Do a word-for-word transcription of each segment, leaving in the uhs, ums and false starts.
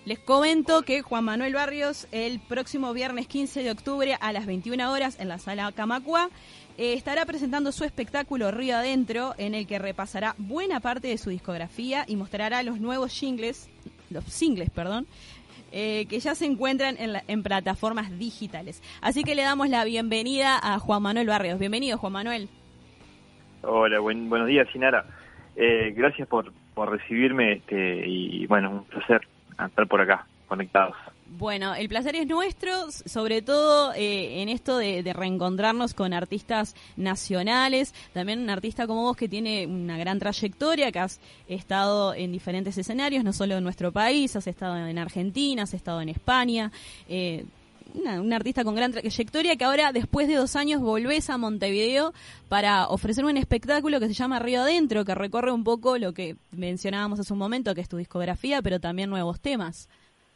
Les comento que Juan Manuel Barrios, el próximo viernes quince de octubre a las veintiuna horas en la Sala Camacuá, eh, estará presentando su espectáculo Río Adentro, en el que repasará buena parte de su discografía y mostrará los nuevos singles, los singles, perdón, eh, que ya se encuentran en, la, en plataformas digitales. Así que le damos la bienvenida a Juan Manuel Barrios. Bienvenido, Juan Manuel. Hola, buen, buenos días, Sinara. Eh, gracias por, por recibirme este, y bueno, un placer estar por acá, conectados. Bueno, el placer es nuestro, sobre todo eh, en esto de, de reencontrarnos con artistas nacionales, también un artista como vos que tiene una gran trayectoria, que has estado en diferentes escenarios, no solo en nuestro país, has estado en Argentina, has estado en España, eh, una, un artista con gran trayectoria que ahora, después de dos años, volvés a Montevideo para ofrecer un espectáculo que se llama Río Adentro, que recorre un poco lo que mencionábamos hace un momento, que es tu discografía, pero también nuevos temas.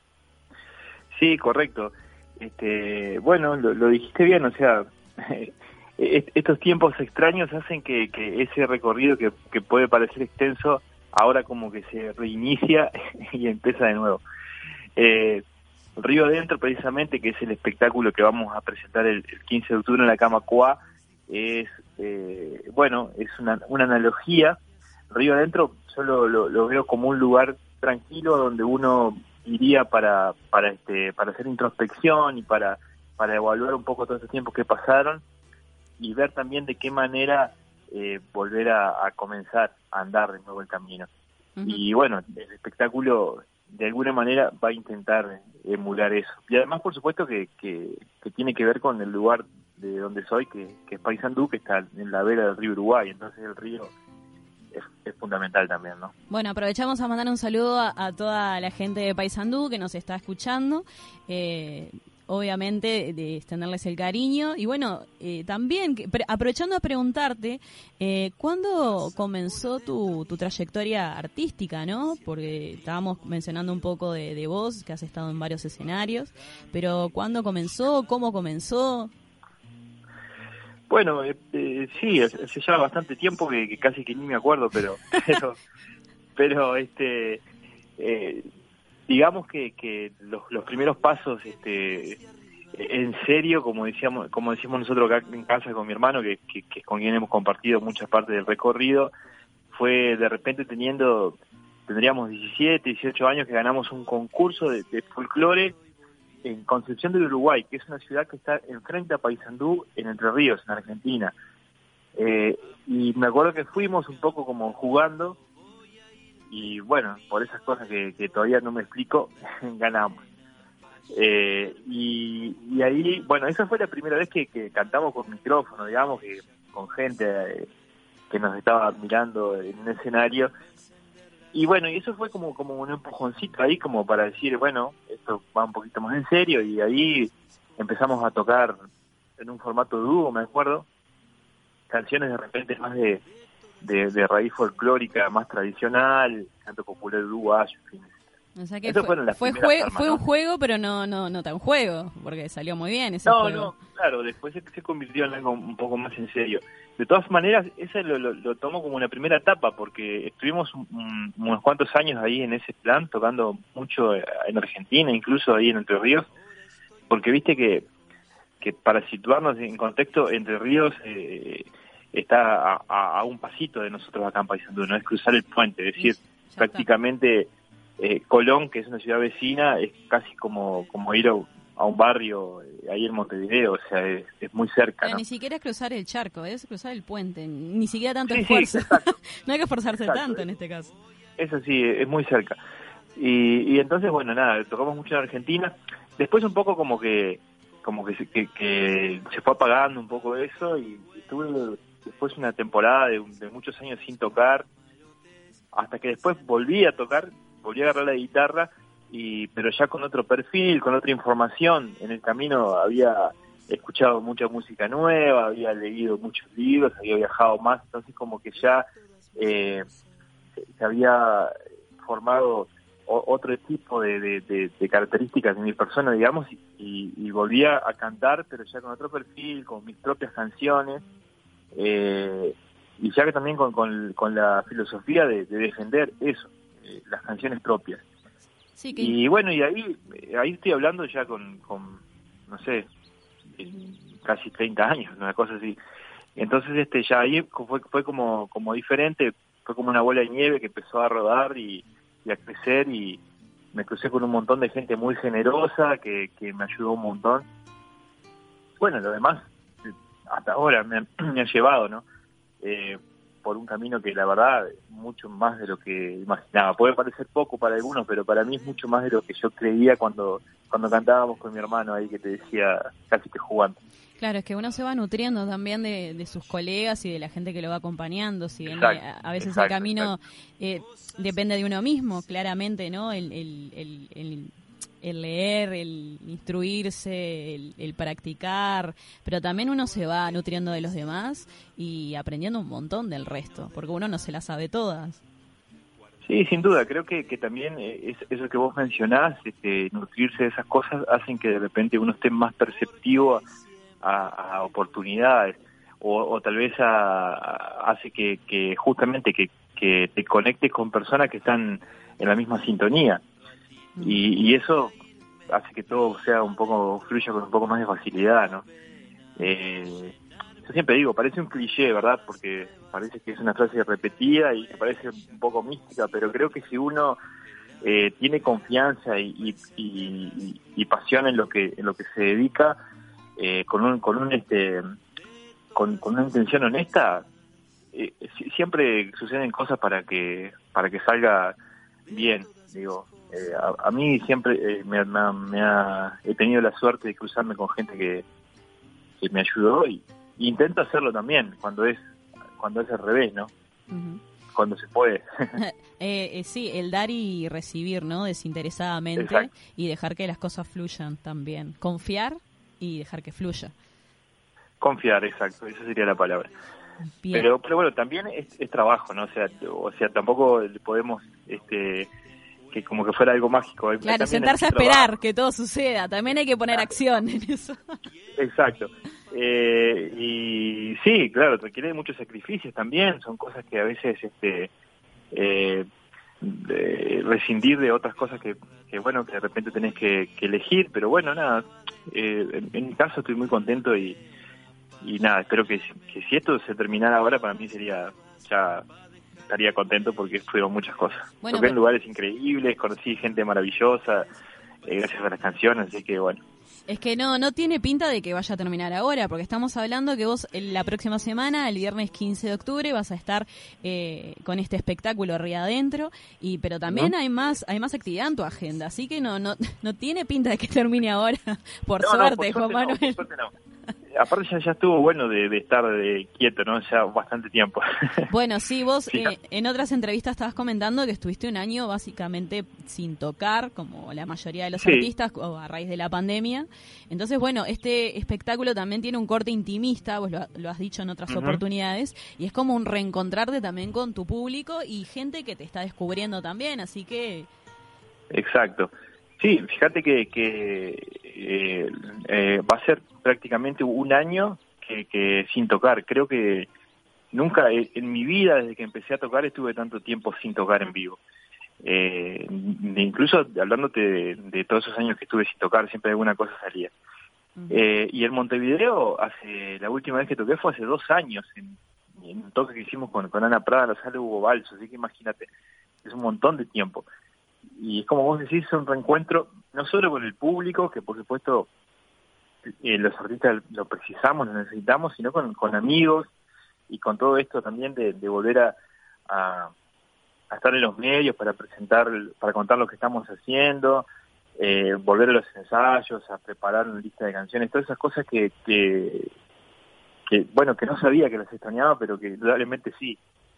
Sí, correcto. Este, bueno, lo, lo dijiste bien, o sea, estos tiempos extraños hacen que, que ese recorrido que, que puede parecer extenso, ahora como que se reinicia y empieza de nuevo. Eh, Río Adentro, precisamente, que es el espectáculo que vamos a presentar el, el quince de octubre en la Camacuá, es, eh, bueno, es una, una analogía. Río Adentro yo lo, lo, lo veo como un lugar tranquilo donde uno iría para para este para hacer introspección y para para evaluar un poco todos estos tiempos que pasaron y ver también de qué manera eh, volver a, a comenzar a andar de nuevo el camino. Uh-huh. Y bueno, el espectáculo de alguna manera va a intentar emular eso. Y además, por supuesto, que, que, que tiene que ver con el lugar de donde soy, que, que es Paysandú, que está en la vera del río Uruguay, entonces el río Es, es fundamental también, ¿no? Bueno, aprovechamos a mandar un saludo a, a toda la gente de Paysandú que nos está escuchando, eh, obviamente de extenderles el cariño y bueno, eh, también pre- aprovechando a preguntarte eh, ¿cuándo comenzó tu, tu trayectoria artística, no? Porque estábamos mencionando un poco de, de vos, que has estado en varios escenarios, pero ¿cuándo comenzó? ¿Cómo comenzó? Bueno, eh, eh, sí, hace ya bastante tiempo que, que casi que ni me acuerdo, pero pero, pero este eh, digamos que, que los, los primeros pasos este en serio, como decíamos como decimos nosotros acá en casa con mi hermano, que, que, que es con quien hemos compartido muchas partes del recorrido, fue de repente teniendo, tendríamos diecisiete, dieciocho años, que ganamos un concurso de, de folclore en Concepción del Uruguay, que es una ciudad que está enfrente a Paysandú, en Entre Ríos, en Argentina. Eh, y me acuerdo que fuimos un poco como jugando, y bueno, por esas cosas que, que todavía no me explico, ganamos. Eh, y, y ahí, bueno, esa fue la primera vez que, que cantamos con micrófono, digamos, que con gente eh, que nos estaba mirando en un escenario. Y bueno, y eso fue como como un empujoncito ahí como para decir, bueno, esto va un poquito más en serio, y ahí empezamos a tocar en un formato dúo, me acuerdo, canciones de repente más de, de, de raíz folclórica, más tradicional, canto popular uruguayo, en fin. O sea que Eso fue, las fue, jue- armas, fue ¿no? un juego, pero no no no tan juego, porque salió muy bien ese no, juego. No, claro, después se, se convirtió en algo un poco más en serio. De todas maneras, ese lo, lo, lo tomo como una primera etapa, porque estuvimos un, unos cuantos años ahí en ese plan, tocando mucho en Argentina, incluso ahí en Entre Ríos, porque viste que, que para situarnos en contexto, Entre Ríos eh, está a, a, a un pasito de nosotros acá en Paysandú, no es cruzar el puente, es decir, Sí, prácticamente eh, Colón, que es una ciudad vecina, es casi como, como ir a, a un barrio eh, ahí en Montevideo, o sea, es, es muy cerca, Pero ¿no? ni siquiera es cruzar el charco, es cruzar el puente, ni siquiera tanto Sí, esfuerzo. sí, exacto. No hay que esforzarse Exacto. tanto en este caso. Eso sí, es muy cerca. Y, y entonces, bueno, nada, tocamos mucho en Argentina. Después un poco como que como que se, que, que se fue apagando un poco eso, y, y tuve después una temporada de, de muchos años sin tocar, hasta que después volví a tocar, volví a agarrar la guitarra, y pero ya con otro perfil, con otra información. En el camino había escuchado mucha música nueva, había leído muchos libros, había viajado más, entonces como que ya eh, se había formado o, otro tipo de, de, de, de características de mi persona, digamos, y, y, y volvía a cantar, pero ya con otro perfil, con mis propias canciones, eh, y ya que también con, con, con la filosofía de, de defender eso, eh, las canciones propias. Sí, que... Y bueno, y ahí ahí estoy hablando ya con, con no sé, casi treinta años, una cosa así. Entonces este ya ahí fue fue como como diferente, fue como una bola de nieve que empezó a rodar y, y a crecer, y me crucé con un montón de gente muy generosa que, que me ayudó un montón. Bueno, lo demás hasta ahora me, me ha llevado, ¿no? Eh, por un camino que la verdad mucho más de lo que imaginaba. Puede parecer poco para algunos, pero para mí es mucho más de lo que yo creía cuando cuando cantábamos con mi hermano ahí, que te decía casi que jugando. Claro, es que uno se va nutriendo también de, de sus colegas y de la gente que lo va acompañando. Si bien Exacto, a, a veces exacto, el camino eh, depende de uno mismo, claramente, ¿no? El, el, el, el, el leer, el instruirse, el, el practicar, pero también uno se va nutriendo de los demás y aprendiendo un montón del resto, porque uno no se las sabe todas. Sí, sin duda, creo que, que también es, eso que vos mencionás, este, nutrirse de esas cosas, hacen que de repente uno esté más perceptivo a, a oportunidades, o, o tal vez a, a, hace que, que justamente que, que te conectes con personas que están en la misma sintonía, y, y eso hace que todo sea un poco, fluya con un poco más de facilidad, ¿no? Eh, yo siempre digo, parece un cliché, ¿verdad? Porque parece que es una frase repetida y que parece un poco mística, pero creo que si uno eh, tiene confianza y, y, y, y pasión en lo que en lo que se dedica, eh, con un con un este con, con una intención honesta, eh, siempre suceden cosas para que para que salga bien. Digo, eh, a, a mí siempre eh, me, me, me ha he tenido la suerte de cruzarme con gente que que me ayudó, y, y intento hacerlo también cuando es cuando es al revés, ¿no? Uh-huh. Cuando se puede. eh, eh, sí, el dar y recibir, ¿no? Desinteresadamente. Exacto. Y dejar que las cosas fluyan también. Confiar y dejar que fluya. Confiar, exacto, esa sería la palabra. Bien. Pero pero bueno, también es, es trabajo, ¿no? O sea, o sea, tampoco podemos este que como que fuera algo mágico. Claro, también sentarse a esperar trabajo. Que todo suceda, también hay que poner claro. acción en eso. Exacto. Eh, y sí, claro, requiere muchos sacrificios también, son cosas que a veces este eh, de rescindir de otras cosas que, que bueno, que de repente tenés que, que elegir, pero bueno, nada, eh, en, en mi caso estoy muy contento y, y nada, espero que, que si esto se terminara ahora, para mí sería ya estaría contento porque fueron muchas cosas. Bueno, toqué pero... en lugares increíbles, conocí gente maravillosa, eh, gracias a las canciones, así que bueno. Es que no no tiene pinta de que vaya a terminar ahora, porque estamos hablando que vos la próxima semana, el viernes quince de octubre, vas a estar eh, con este espectáculo Río Adentro, y pero también ¿no? hay más hay más actividad en tu agenda, así que no no no tiene pinta de que termine ahora, por, no, suerte, no, por Juan suerte Manuel. No, por suerte no. Aparte ya, ya estuvo bueno de, de estar de quieto, ¿no? Ya bastante tiempo. Bueno, sí, vos sí. Eh, en otras entrevistas estabas comentando que estuviste un año básicamente sin tocar, como la mayoría de los sí. artistas, a raíz de la pandemia. Entonces, bueno, este espectáculo también tiene un corte intimista, vos lo, lo has dicho en otras uh-huh. oportunidades, y es como un reencontrarte también con tu público y gente que te está descubriendo también, así que... Exacto. Sí, fíjate que, que eh, eh, va a ser prácticamente un año que, que sin tocar. Creo que nunca en mi vida, desde que empecé a tocar, estuve tanto tiempo sin tocar en vivo. Eh, incluso hablándote de, de todos esos años que estuve sin tocar, siempre alguna cosa salía. Uh-huh. Eh, y en Montevideo, hace la última vez que toqué fue hace dos años, en, en un toque que hicimos con, con Ana Prada, la sala Hugo Balso, así que imagínate, es un montón de tiempo. Y es como vos decís, es un reencuentro no solo con el público, que por supuesto eh, los artistas lo precisamos, lo necesitamos, sino con, con amigos, y con todo esto también de, de volver a, a, a estar en los medios para presentar, para contar lo que estamos haciendo, eh, volver a los ensayos, a preparar una lista de canciones, todas esas cosas que, que, que bueno, que no sabía que las extrañaba, pero que probablemente sí.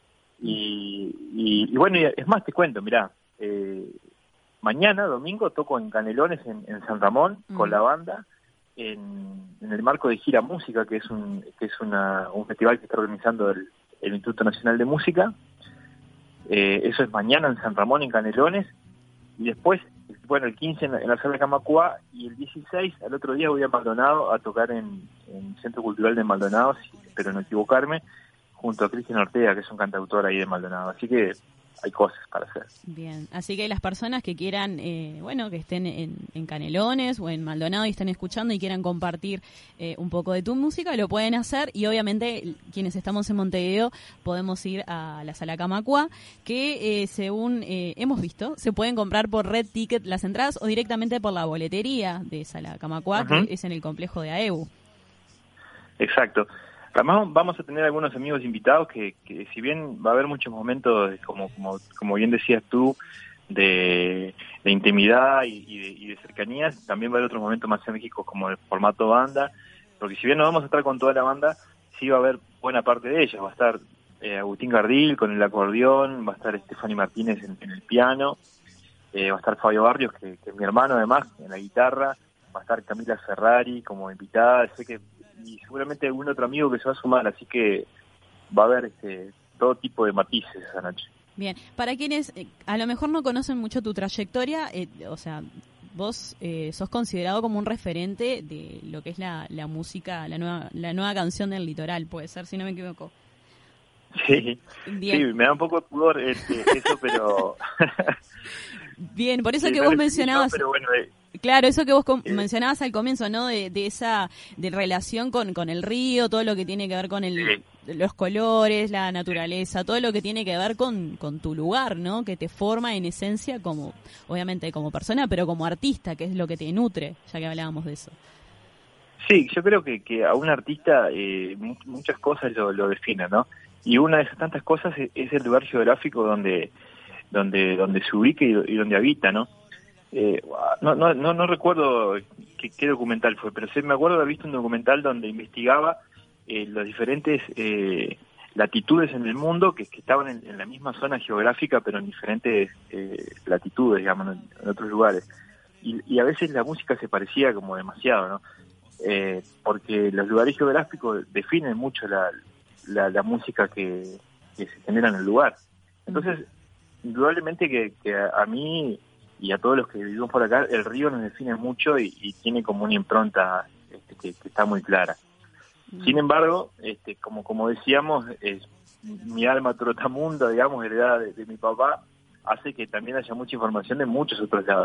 Y, y, y bueno, es más, te cuento, mirá, eh, mañana, domingo, toco en Canelones, en, en San Ramón, mm. con la banda, en, en el marco de Gira Música, que es un que es una, un festival que está organizando el, el Instituto Nacional de Música. Eh, eso es mañana en San Ramón, en Canelones, y después, bueno, el quince en la, en la sala de Camacuá, y el dieciséis, al otro día voy a Maldonado a tocar en, en el Centro Cultural de Maldonado, espero no equivocarme, junto a Cristian Ortega, que es un cantautor ahí de Maldonado. Así que hay cosas para hacer. Bien, así que las personas que quieran, eh, bueno, que estén en, en Canelones o en Maldonado y estén escuchando y quieran compartir eh, un poco de tu música, lo pueden hacer, y obviamente quienes estamos en Montevideo podemos ir a la Sala Camacuá, que eh, según eh, hemos visto, se pueden comprar por Red Ticket las entradas o directamente por la boletería de Sala Camacuá, uh-huh. que es en el complejo de A E U. Exacto. Además vamos a tener algunos amigos invitados que, que si bien va a haber muchos momentos, como como, como bien decías tú, de, de intimidad y, y, de, y de cercanías, también va a haber otros momentos más enérgicos como el formato banda, porque si bien no vamos a estar con toda la banda, sí va a haber buena parte de ellas. Va a estar eh, Agustín Gardil con el acordeón, va a estar Stephanie Martínez en, en el piano, eh, va a estar Fabio Barrios, que, que es mi hermano además, en la guitarra, va a estar Camila Ferrari como invitada, sé que y seguramente algún otro amigo que se va a sumar, así que va a haber este, todo tipo de matices esa noche. Bien, para quienes eh, a lo mejor no conocen mucho tu trayectoria, eh, o sea, vos eh, sos considerado como un referente de lo que es la, la música, la nueva la nueva canción del litoral, puede ser, si no me equivoco. Sí, Bien. sí, me da un poco de pudor este, eso, pero... Bien, por eso sí, que no vos mencionabas... Yo, pero bueno, eh, Claro, eso que vos com- eh, mencionabas al comienzo, ¿no? De, de esa de relación con, con el río, todo lo que tiene que ver con el, sí. los colores, la naturaleza, todo lo que tiene que ver con, con tu lugar, ¿no? Que te forma en esencia como, obviamente como persona, pero como artista, que es lo que te nutre, ya que hablábamos de eso. Sí, yo creo que, que a un artista eh, muchas cosas lo, lo definen, ¿no? Y una de esas tantas cosas es, es el lugar geográfico donde donde donde se ubica y, y donde habita, ¿no? Eh, no, no, no, no recuerdo qué, qué documental fue, pero sí me acuerdo de haber visto un documental donde investigaba eh, las diferentes eh, latitudes en el mundo que, que estaban en, en la misma zona geográfica, pero en diferentes eh, latitudes, digamos, en, en otros lugares. Y, y a veces la música se parecía como demasiado, ¿no? Eh, porque los lugares geográficos definen mucho la, la, la música que, que se genera en el lugar. Entonces, indudablemente que, que a, a mí y a todos los que vivimos por acá, el río nos define mucho y, y tiene como una impronta este, que, que está muy clara. Mm. Sin embargo, este, como como decíamos, eh, mi alma trotamundo, digamos, heredada de, de mi papá, hace que también haya mucha información de muchos otros lados.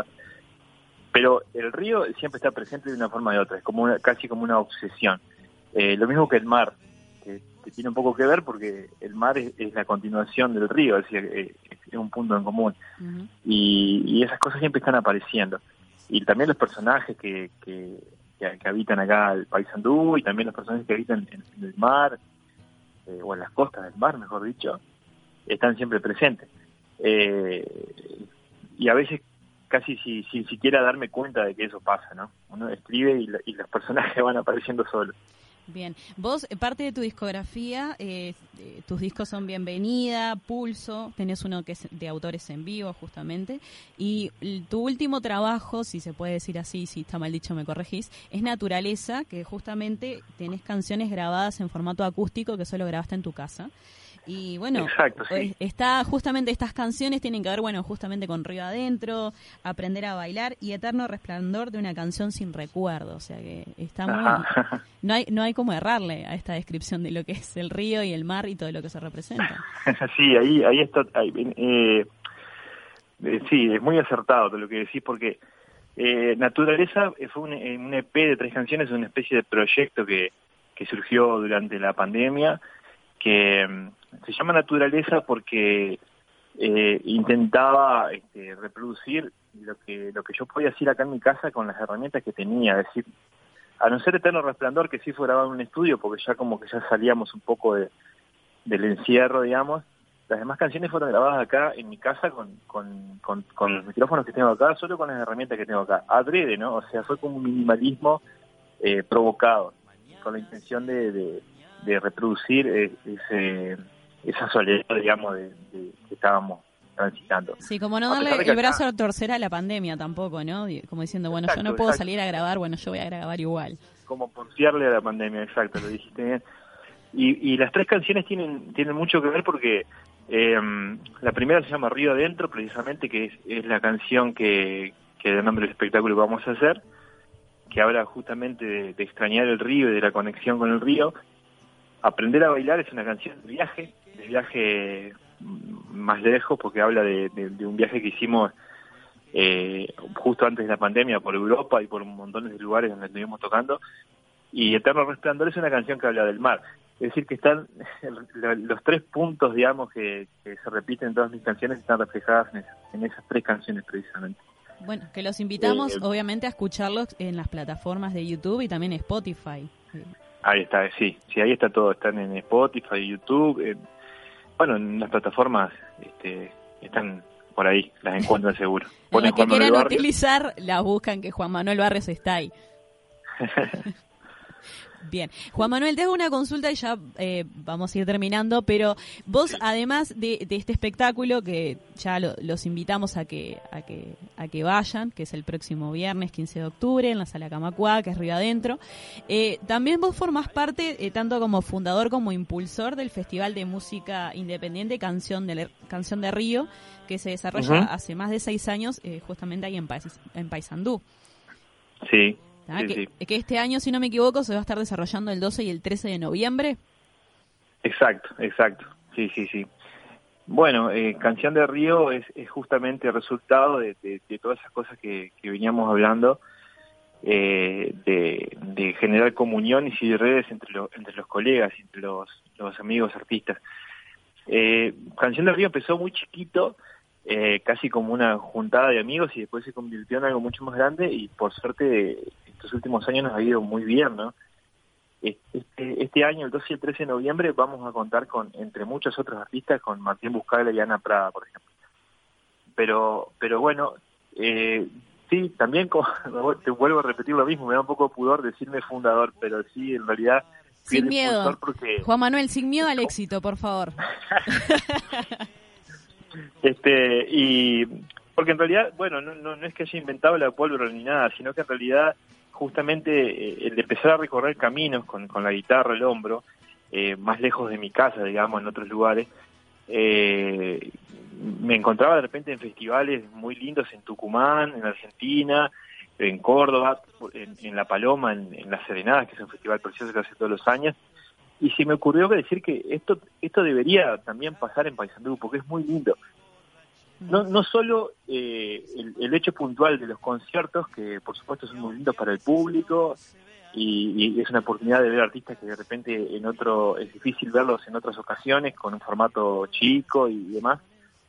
Pero el río siempre está presente de una forma o de otra, es como una, casi como una obsesión. Eh, lo mismo que el mar, que, que tiene un poco que ver porque el mar es, es la continuación del río, es decir, eh, es un punto en común. Uh-huh. y, y esas cosas siempre están apareciendo. Y también los personajes que, que, que, que habitan acá el Paysandú, y también los personajes que habitan en, en el mar, eh, o en las costas del mar, mejor dicho, están siempre presentes. Eh, y a veces casi si, sin siquiera darme cuenta de que eso pasa, ¿no? Uno escribe y, la, y los personajes van apareciendo solos. Bien, vos, parte de tu discografía, eh, eh, tus discos son Bienvenida, Pulso, tenés uno que es de autores en vivo justamente, y tu último trabajo, si se puede decir así, si está mal dicho me corregís, es Naturaleza, que justamente tenés canciones grabadas en formato acústico que solo grabaste en tu casa. Y bueno, exacto, sí. está justamente estas canciones tienen que ver, bueno, justamente con Río Adentro, Aprender a Bailar y Eterno Resplandor de una canción sin recuerdo. O sea que está muy... Ajá. No hay no hay como errarle a esta descripción de lo que es el río y el mar y todo lo que se representa. Sí, ahí ahí está... Ahí, eh, eh, sí, es muy acertado todo lo que decís porque eh, Naturaleza fue un, un E P de tres canciones, una especie de proyecto que, que surgió durante la pandemia, que se llama Naturaleza porque eh, intentaba este, reproducir lo que lo que yo podía hacer acá en mi casa con las herramientas que tenía, es decir, a no ser Eterno Resplandor, que sí fue grabado en un estudio, porque ya como que ya salíamos un poco de, del encierro, digamos, las demás canciones fueron grabadas acá en mi casa con, con, con, con los micrófonos que tengo acá, solo con las herramientas que tengo acá, adrede, ¿no? O sea, fue como un minimalismo eh, provocado, con la intención de... de de reproducir ese, esa soledad, digamos, de, de que estábamos transitando. Sí, como no darle el brazo a torcer a la pandemia tampoco, ¿no? Como diciendo, bueno, exacto, yo no puedo exacto. salir a grabar, bueno, yo voy a grabar igual. Como porfiarle a la pandemia, exacto, lo dijiste bien. Y, y las tres canciones tienen tienen mucho que ver porque eh, la primera se llama Río Adentro, precisamente, que es, es la canción que, que da nombre al espectáculo que vamos a hacer, que habla justamente de, de extrañar el río y de la conexión con el río. Aprender a Bailar es una canción de viaje, de viaje más lejos, porque habla de, de, de un viaje que hicimos eh, justo antes de la pandemia por Europa y por montones de lugares donde estuvimos tocando. Y Eterno Resplandor es una canción que habla del mar. Es decir, que están los tres puntos, digamos, que, que se repiten en todas mis canciones, están reflejadas en esas, en esas tres canciones precisamente. Bueno, que los invitamos eh, obviamente a escucharlos en las plataformas de YouTube y también Spotify. Ahí está, sí, sí, ahí está todo, están en Spotify, YouTube, en, bueno, en las plataformas este, están por ahí, las encuentran seguro. En las que quieran utilizar, las buscan, que Juan Manuel Barrios está ahí. Bien, Juan Manuel, te hago una consulta y ya eh, vamos a ir terminando, pero vos, además de, de este espectáculo, que ya lo, los invitamos a que, a que a que vayan, que es el próximo viernes quince de octubre en la Sala Camacuá, que es Río Adentro, eh, también vos formás parte, eh, tanto como fundador como impulsor del Festival de Música Independiente Canción de, Canción de Río, que se desarrolla uh-huh. hace más de seis años eh, justamente ahí en, Pais, en Paysandú. Sí. ¿Ah? Sí, que, sí. que este año, si no me equivoco, se va a estar desarrollando el doce y el trece de noviembre. Exacto, exacto. Sí, sí, sí. Bueno, eh, Canción de Río es, es justamente el resultado de, de, de todas esas cosas que, que veníamos hablando, eh, de, de generar comuniones y redes entre, lo, entre los colegas, entre los, los amigos artistas. Eh, Canción de Río empezó muy chiquito, eh, casi como una juntada de amigos, y después se convirtió en algo mucho más grande, y por suerte estos últimos años nos ha ido muy bien, ¿no? Este, este año, el doce y el trece de noviembre, vamos a contar con, entre muchos otros artistas, con Martín Buscaglia y Ana Prada, por ejemplo. Pero, pero bueno, eh, sí, también como, te vuelvo a repetir lo mismo, me da un poco de pudor decirme fundador, pero sí, en realidad... Sin miedo, porque... Juan Manuel, sin miedo al éxito, por favor. este y porque en realidad, bueno, no, no, no es que haya inventado la pólvora ni nada, sino que en realidad justamente eh, el de empezar a recorrer caminos con, con la guitarra al hombro, eh, más lejos de mi casa, digamos, en otros lugares, eh, me encontraba de repente en festivales muy lindos en Tucumán, en Argentina, en Córdoba, en, en La Paloma, en, en Las Serenadas, que es un festival precioso que hace todos los años, y se me ocurrió decir que esto esto debería también pasar en Paysandú, porque es muy lindo. No no solo eh, el, el hecho puntual de los conciertos, que por supuesto son muy lindos para el público, y, y es una oportunidad de ver artistas que de repente en otro es difícil verlos en otras ocasiones, con un formato chico y demás,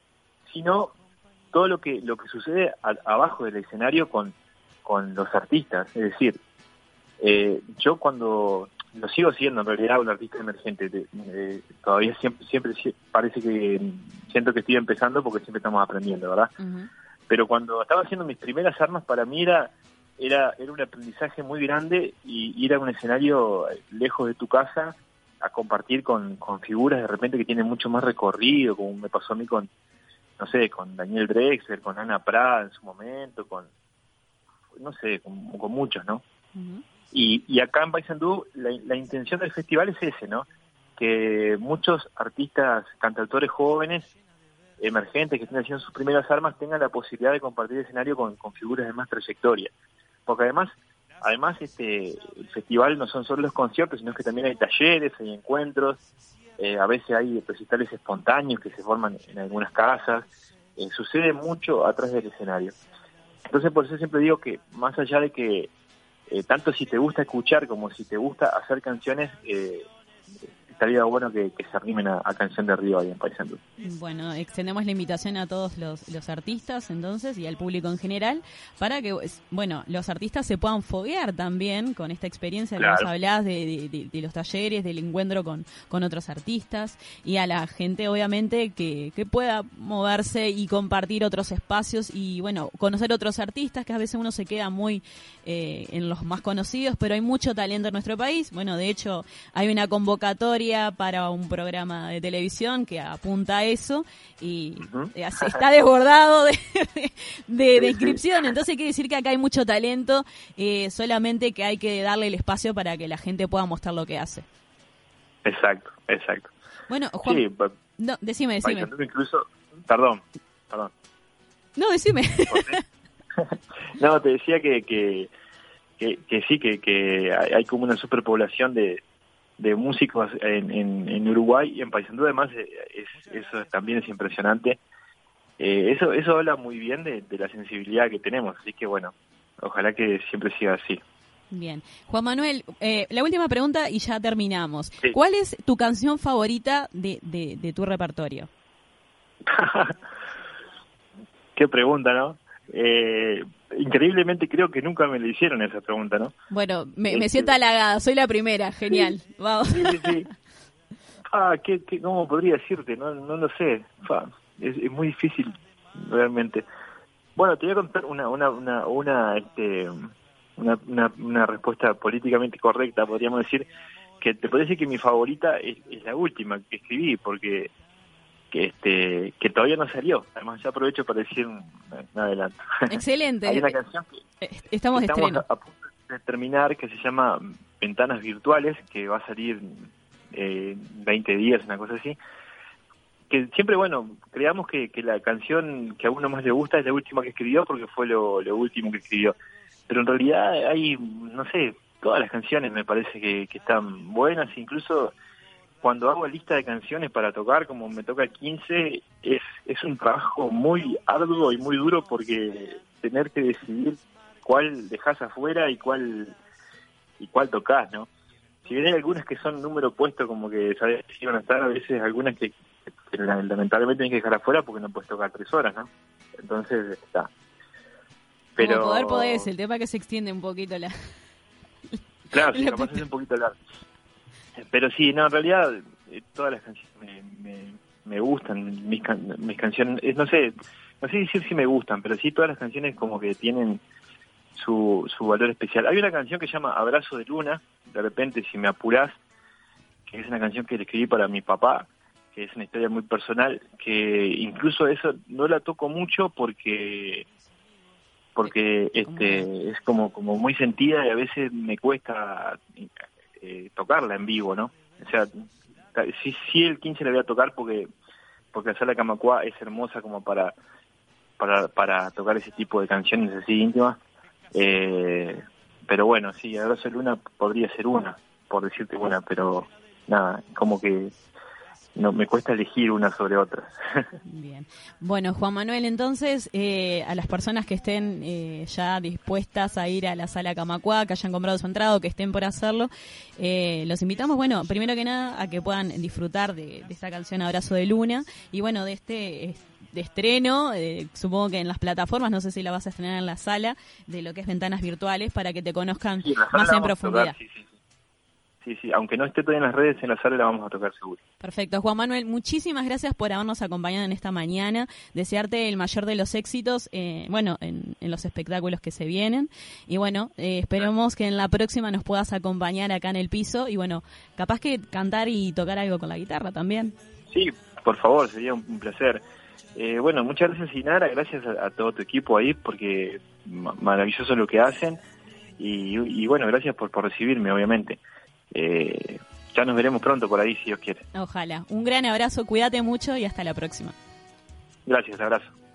sino todo lo que lo que sucede a, abajo del escenario con, con los artistas. Es decir, eh, yo cuando... lo sigo siendo en realidad un artista emergente, de, de, todavía siempre, siempre parece que siento que estoy empezando porque siempre estamos aprendiendo, ¿verdad? Uh-huh. Pero cuando estaba haciendo mis primeras armas, para mí era, era, era un aprendizaje muy grande, y ir a un escenario lejos de tu casa a compartir con, con figuras de repente que tienen mucho más recorrido, como me pasó a mí con, no sé, con Daniel Drexler, con Ana Prada en su momento, con, no sé, con, con muchos, ¿no? Uh-huh. Y, y acá en Paysandú la, la intención del festival es ese, ¿no? Que muchos artistas, cantautores jóvenes, emergentes, que estén haciendo sus primeras armas, tengan la posibilidad de compartir escenario con, con figuras de más trayectoria. Porque además, además este el festival no son solo los conciertos, sino que también hay talleres, hay encuentros, eh, a veces hay recitales espontáneos que se forman en algunas casas, eh, sucede mucho atrás del escenario. Entonces, por eso siempre digo que, más allá de que Eh, tanto si te gusta escuchar como si te gusta hacer canciones, eh, estaría bueno que, que se arrimen a, a Canción de Río ahí en Paysandú. Bueno, extendemos la invitación a todos los, los artistas entonces y al público en general para que, bueno, los artistas se puedan foguear también con esta experiencia que claro. vos hablás de, de, de, de los talleres, del encuentro con, con otros artistas, y a la gente obviamente que, que pueda moverse y compartir otros espacios y, bueno, conocer otros artistas, que a veces uno se queda muy eh, en los más conocidos, pero hay mucho talento en nuestro país. Bueno, de hecho hay una convocatoria para un programa de televisión que apunta a eso, y uh-huh. está desbordado de, de, de, de inscripción, entonces quiere decir que acá hay mucho talento, eh, solamente que hay que darle el espacio para que la gente pueda mostrar lo que hace. Exacto, exacto. Bueno, Juan, sí, no, decime, decime. Incluso, perdón, perdón. No, decime. No, te decía que, que, que, que sí, que, que hay como una superpoblación de de músicos en, en, en Uruguay, y en Paysandú además es, eso también es impresionante. Eh, eso eso habla muy bien de, de la sensibilidad que tenemos, así que bueno, ojalá que siempre siga así. Bien. Juan Manuel, eh, la última pregunta y ya terminamos. Sí. ¿Cuál es tu canción favorita de, de, de tu repertorio? Qué pregunta, ¿no? Eh, increíblemente creo que nunca me le hicieron esa pregunta, ¿no? Bueno, me, este... me siento halagada, soy la primera, genial. Sí, Vamos. sí, sí, sí. Ah, ¿qué, qué, ¿cómo podría decirte? No, no lo sé. Fa, es, es muy difícil, realmente. Bueno, te voy a contar una, una, una, una, este, una, una, una respuesta políticamente correcta, podríamos decir, que te parece que mi favorita es, es la última que escribí, porque que este que todavía no salió. Además, ya aprovecho para decir un, un adelanto. Excelente. Hay una canción que estamos, que de estamos estreno. A, a punto de terminar, que se llama Ventanas Virtuales, que va a salir eh, veinte días, una cosa así. Que siempre, bueno, creamos que, que la canción que a uno más le gusta es la última que escribió, porque fue lo, lo último que escribió. Pero en realidad hay, no sé, todas las canciones me parece que, que están buenas, incluso cuando hago lista de canciones para tocar, como me toca quince, es, es un trabajo muy arduo y muy duro, porque tener que decidir cuál dejás afuera y cuál y cuál tocás, ¿no? Si bien hay algunas que son número puesto, como que sabes si van a estar, a veces algunas que, que lamentablemente tienes que dejar afuera porque no puedes tocar tres horas, ¿no? Entonces, está. Pero... Como poder podés, el tema que se extiende un poquito la... Claro, sí, capaz es un poquito largo. Pero sí, no, en realidad eh, todas las canciones me, me, me gustan, mis, can, mis canciones, eh, no sé, no sé decir si me gustan, pero sí todas las canciones como que tienen su, su valor especial. Hay una canción que se llama Abrazo de Luna, de repente si me apurás, que es una canción que le escribí para mi papá, que es una historia muy personal, que incluso eso no la toco mucho porque porque este es como como muy sentida y a veces me cuesta Eh, tocarla en vivo, ¿no? O sea, sí, sí el quince la voy a tocar porque porque la Sala Camacuá es hermosa como para para para tocar ese tipo de canciones así íntimas, eh, pero bueno, sí, Abrazo de Luna podría ser una, por decirte una, pero nada, como que no me cuesta elegir una sobre otra. Bien. Bueno, Juan Manuel, entonces, eh, a las personas que estén eh, ya dispuestas a ir a la Sala Camacuá, que hayan comprado su entrada o que estén por hacerlo, eh, los invitamos, bueno, primero que nada, a que puedan disfrutar de, de esta canción Abrazo de Luna, y bueno, de este de estreno, eh, supongo que en las plataformas, no sé si la vas a estrenar en la sala, de lo que es Ventanas Virtuales, para que te conozcan sí, más en profundidad. Tocar, sí, sí. Sí, sí, aunque no esté todavía en las redes, en la sala la vamos a tocar seguro. Perfecto. Juan Manuel, muchísimas gracias por habernos acompañado en esta mañana. Desearte el mayor de los éxitos, eh, bueno, en, en los espectáculos que se vienen. Y bueno, eh, esperemos que en la próxima nos puedas acompañar acá en el piso. Y bueno, capaz que cantar y tocar algo con la guitarra también. Sí, por favor, sería un, un placer. Eh, bueno, muchas gracias, Inara, gracias a, a todo tu equipo ahí, porque maravilloso lo que hacen. Y, y bueno, gracias por, por recibirme, obviamente. Eh, ya nos veremos pronto por ahí, si Dios quiere. Ojalá. Un gran abrazo, cuídate mucho y hasta la próxima. Gracias, abrazo.